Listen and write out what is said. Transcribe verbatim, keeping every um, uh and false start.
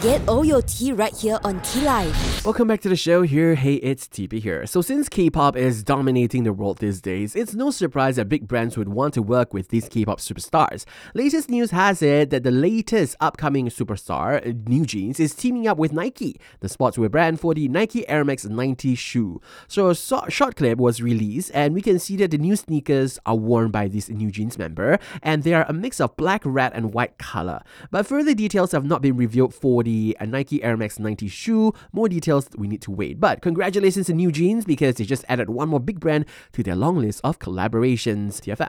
Get all your tea right here on Tea Life. Welcome back to the show here. Hey, it's T P here. So since K-pop is dominating the world these days, it's no surprise that big brands would want to work with these K-pop superstars. Latest news has it that the latest upcoming superstar, NewJeans, is teaming up with Nike, the sportswear brand, for the Nike Air Max ninety shoe. So a so- short clip was released, and we can see that the new sneakers are worn by this NewJeans member, and they are a mix of black, red, and white color. But further details have not been revealed for the uh, Nike Air Max ninety shoe. More details we need to wait. But congratulations to NewJeans because they just added one more big brand to their long list of collaborations. T F M.